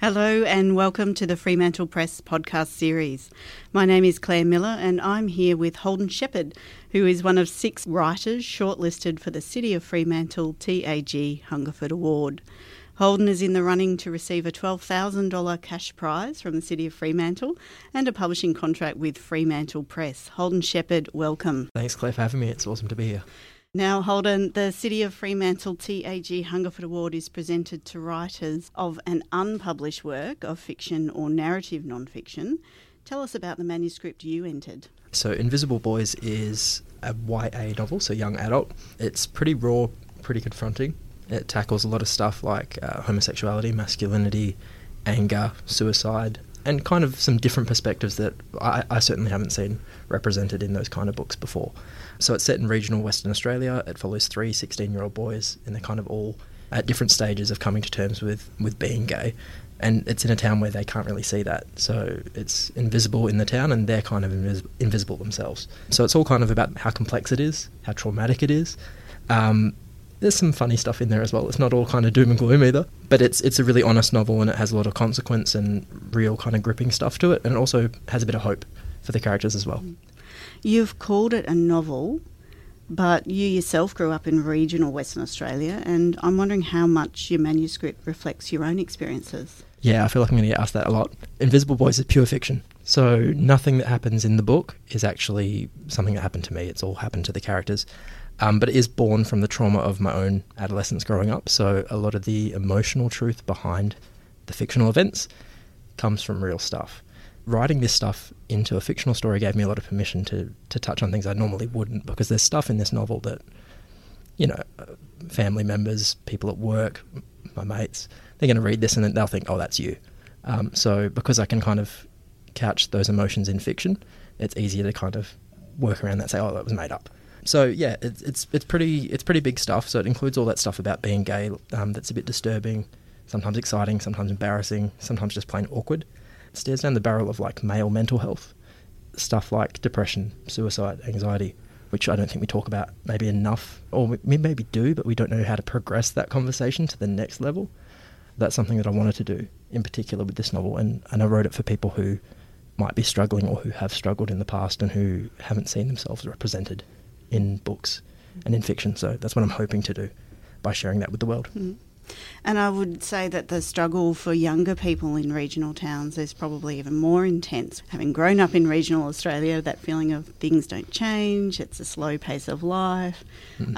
Hello and welcome to the Fremantle Press podcast series. My name is Claire Miller and I'm here with Holden Shepherd, who is one of 6 writers shortlisted for the City of Fremantle TAG Hungerford Award. Holden is in the running to receive a $12,000 cash prize from the City of Fremantle and a publishing contract with Fremantle Press. Holden Shepherd, welcome. Thanks, Claire, for having me. It's awesome to be here. Now, Holden, the City of Fremantle TAG Hungerford Award is presented to writers of an unpublished work of fiction or narrative non-fiction. Tell us about the manuscript you entered. So Invisible Boys is a YA novel, so young adult. It's pretty raw, pretty confronting. It tackles a lot of stuff like homosexuality, masculinity, anger, suicide, and kind of some different perspectives that I certainly haven't seen represented in those kind of books before. So it's set in regional Western Australia. It follows 3 16-year-old boys, and they're kind of all at different stages of coming to terms with being gay. And it's in a town where they can't really see that. So it's invisible in the town, and they're kind of invisible themselves. So it's all kind of about how complex it is, how traumatic it is. There's some funny stuff in there as well. It's not all kind of doom and gloom either. But it's a really honest novel, and it has a lot of consequence and real kind of gripping stuff to it. And it also has a bit of hope for the characters as well. You've called it a novel, but you yourself grew up in regional Western Australia, and I'm wondering how much your manuscript reflects your own experiences. Yeah, I feel like I'm going to get asked that a lot. Invisible Boys is pure fiction. So nothing that happens in the book is actually something that happened to me. It's all happened to the characters. But it is born from the trauma of my own adolescence growing up. So a lot of the emotional truth behind the fictional events comes from real stuff. Writing this stuff into a fictional story gave me a lot of permission to touch on things I normally wouldn't, because there's stuff in this novel that, family members, people at work, my mates, they're going to read this and then they'll think, oh, that's you. So because I can kind of couch those emotions in fiction, it's easier to kind of work around that, say, oh, that was made up. So yeah, it's pretty big stuff. So it includes all that stuff about being gay that's a bit disturbing, sometimes exciting, sometimes embarrassing, sometimes just plain awkward. It stares down the barrel of like male mental health, stuff like depression, suicide, anxiety, which I don't think we talk about maybe enough, or we maybe do, but we don't know how to progress that conversation to the next level. That's something that I wanted to do in particular with this novel, and I wrote it for people who might be struggling or who have struggled in the past and who haven't seen themselves represented in books and in fiction. So that's what I'm hoping to do by sharing that with the world. Mm. And I would say that the struggle for younger people in regional towns is probably even more intense. Having grown up in regional Australia, that feeling of things don't change, it's a slow pace of life. So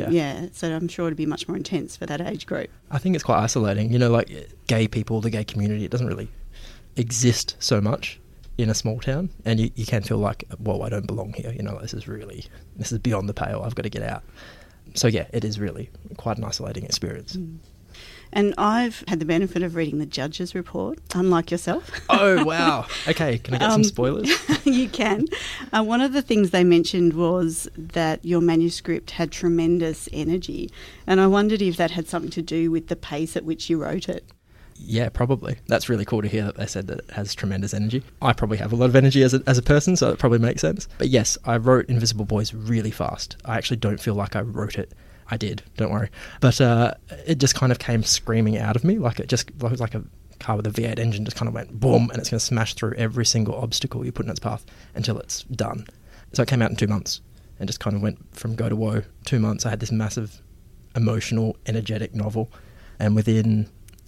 I'm sure it'd be much more intense for that age group. I think it's quite isolating. Like gay people, the gay community, it doesn't really exist so much in a small town, and you can feel like, whoa, I don't belong here. This is beyond the pale. I've got to get out. So yeah, it is really quite an isolating experience. Mm. And I've had the benefit of reading the judge's report, unlike yourself. Oh, wow. Okay, can I get some spoilers? You can. One of the things they mentioned was that your manuscript had tremendous energy, and I wondered if that had something to do with the pace at which you wrote it. Yeah, probably. That's really cool to hear that they said that it has tremendous energy. I probably have a lot of energy as a person, so it probably makes sense. But yes, I wrote Invisible Boys really fast. I actually don't feel like I wrote it. I did, don't worry. But it just kind of came screaming out of me, it was like a car with a V8 engine just kind of went boom, and it's going to smash through every single obstacle you put in its path until it's done. So it came out in 2 months and just kind of went from go to woe. 2 months, I had this massive, emotional, energetic novel. And within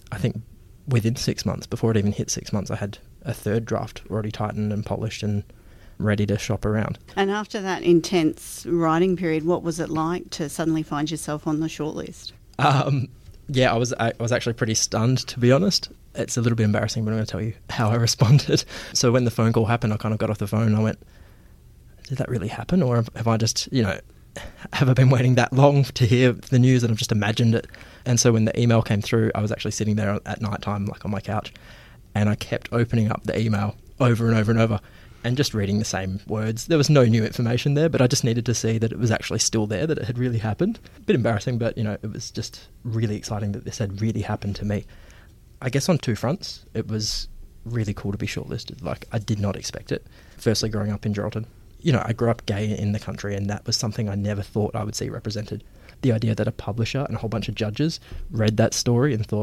6 months, before it even hit 6 months, I had a third draft already tightened and polished and ready to shop around. And after that intense writing period, what was it like to suddenly find yourself on the shortlist? Yeah, I was actually pretty stunned, to be honest. It's a little bit embarrassing, but I'm going to tell you how I responded. So when the phone call happened, I kind of got off the phone and I went, did that really happen? Or have I just, have I been waiting that long to hear the news and I've just imagined it? And so when the email came through, I was actually sitting there at night time, on my couch, and I kept opening up the email over and over and over and just reading the same words. There was no new information there, but I just needed to see that it was actually still there, that it had really happened. A bit embarrassing, but, it was just really exciting that this had really happened to me. I guess on 2 fronts, it was really cool to be shortlisted. I did not expect it. Firstly, growing up in Geraldton, I grew up gay in the country, and that was something I never thought I would see represented. The idea that a publisher and a whole bunch of judges read that story and thought,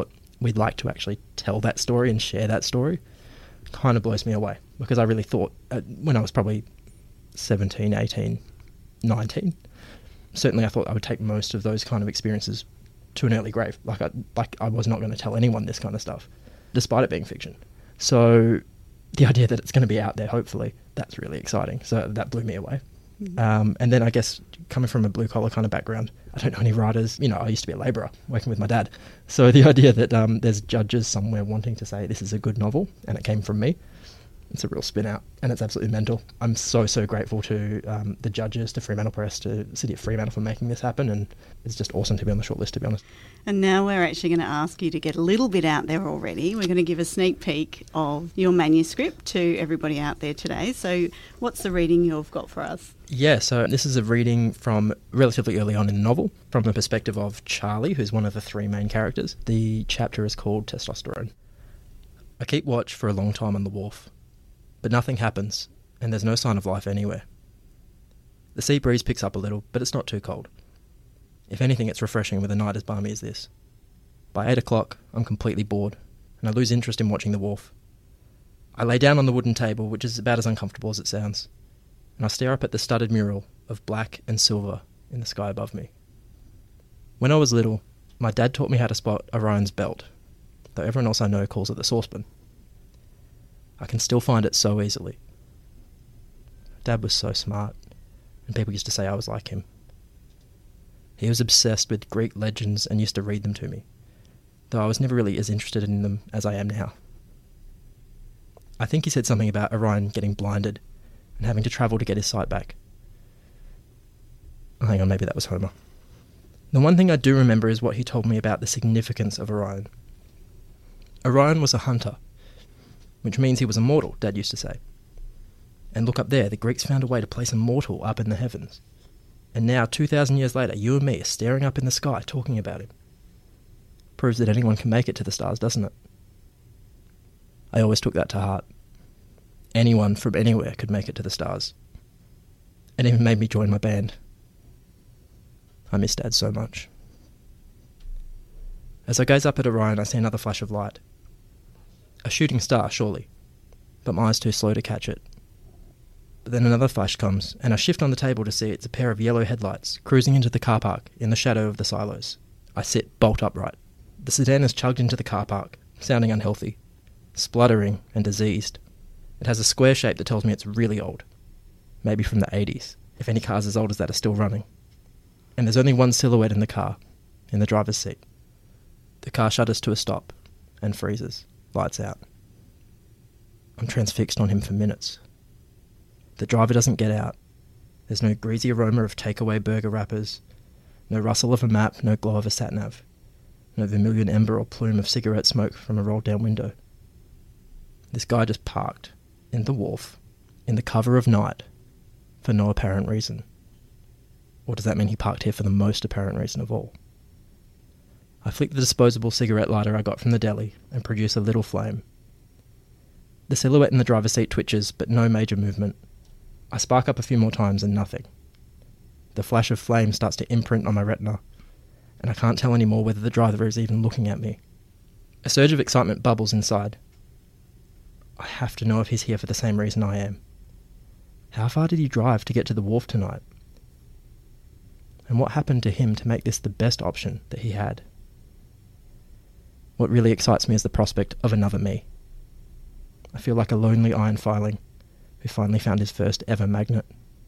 we'd like to actually tell that story and share that story kind of blows me away, because I really thought when I was probably 17, 18, 19, certainly I thought I would take most of those kind of experiences to an early grave. Like I was not going to tell anyone this kind of stuff, despite it being fiction. So the idea that it's going to be out there, hopefully, that's really exciting. So that blew me away. And then I guess coming from a blue-collar kind of background, I don't know any writers. I used to be a labourer working with my dad. So the idea that there's judges somewhere wanting to say this is a good novel and it came from me, it's a real spin out, and it's absolutely mental. I'm so grateful to the judges, to Fremantle Press, to the City of Fremantle for making this happen, and it's just awesome to be on the shortlist, to be honest. And now we're actually going to ask you to get a little bit out there already. We're going to give a sneak peek of your manuscript to everybody out there today. So what's the reading you've got for us? Yeah, so this is a reading from relatively early on in the novel, from the perspective of Charlie, who's one of the three main characters. The chapter is called Testosterone. I keep watch for a long time on the wharf, but nothing happens, and there's no sign of life anywhere. The sea breeze picks up a little, but it's not too cold. If anything, it's refreshing with a night as balmy as this. By 8 o'clock, I'm completely bored, and I lose interest in watching the wharf. I lay down on the wooden table, which is about as uncomfortable as it sounds, and I stare up at the studded mural of black and silver in the sky above me. When I was little, my dad taught me how to spot Orion's belt, though everyone else I know calls it the saucepan. I can still find it so easily. Dad was so smart, and people used to say I was like him. He was obsessed with Greek legends and used to read them to me, though I was never really as interested in them as I am now. I think he said something about Orion getting blinded and having to travel to get his sight back. Oh, hang on, maybe that was Homer. The one thing I do remember is what he told me about the significance of Orion. Orion was a hunter, which means he was immortal, Dad used to say. And look up there, the Greeks found a way to place a mortal up in the heavens. And now, 2,000 years later, you and me are staring up in the sky talking about him. Proves that anyone can make it to the stars, doesn't it? I always took that to heart. Anyone from anywhere could make it to the stars. It even made me join my band. I miss Dad so much. As I gaze up at Orion, I see another flash of light. A shooting star, surely, but my eye's too slow to catch it. But then another flash comes, and I shift on the table to see it's a pair of yellow headlights cruising into the car park in the shadow of the silos. I sit bolt upright. The sedan has chugged into the car park, sounding unhealthy, spluttering and diseased. It has a square shape that tells me it's really old, maybe from the 80s, if any cars as old as that are still running. And there's only one silhouette in the car, in the driver's seat. The car shudders to a stop and freezes. Lights out. I'm transfixed on him for minutes. The driver doesn't get out. There's no greasy aroma of takeaway burger wrappers, no rustle of a map, no glow of a sat-nav, no vermilion ember or plume of cigarette smoke from a rolled-down window. This guy just parked, in the wharf, in the cover of night, for no apparent reason. Or does that mean he parked here for the most apparent reason of all? I flick the disposable cigarette lighter I got from the deli and produce a little flame. The silhouette in the driver's seat twitches, but no major movement. I spark up a few more times and nothing. The flash of flame starts to imprint on my retina, and I can't tell anymore whether the driver is even looking at me. A surge of excitement bubbles inside. I have to know if he's here for the same reason I am. How far did he drive to get to the wharf tonight? And what happened to him to make this the best option that he had? What really excites me is the prospect of another me. I feel like a lonely iron filing who finally found his first ever magnet.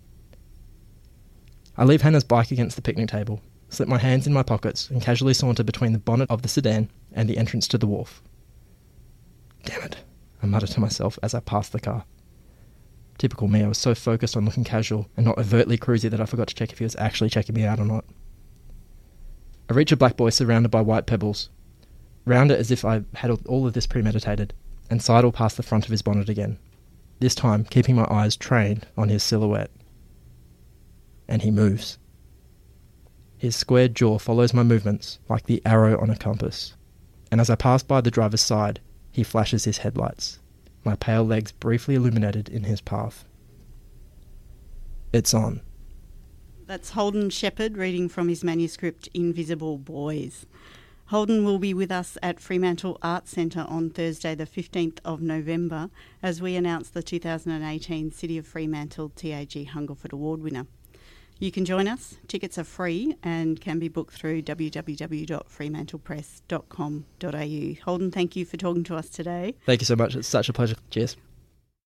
I leave Hannah's bike against the picnic table, slip my hands in my pockets and casually saunter between the bonnet of the sedan and the entrance to the wharf. Damn it, I mutter to myself as I pass the car. Typical me, I was so focused on looking casual and not overtly cruisy that I forgot to check if he was actually checking me out or not. I reach a black boy surrounded by white pebbles, round it as if I had all of this premeditated, and sidle past the front of his bonnet again, this time keeping my eyes trained on his silhouette. And he moves. His squared jaw follows my movements like the arrow on a compass, and as I pass by the driver's side, he flashes his headlights, my pale legs briefly illuminated in his path. It's on. That's Holden Shepherd reading from his manuscript Invisible Boys. Holden will be with us at Fremantle Arts Centre on Thursday the 15th of November as we announce the 2018 City of Fremantle TAG Hungerford Award winner. You can join us. Tickets are free and can be booked through www.fremantlepress.com.au. Holden, thank you for talking to us today. Thank you so much. It's such a pleasure. Cheers.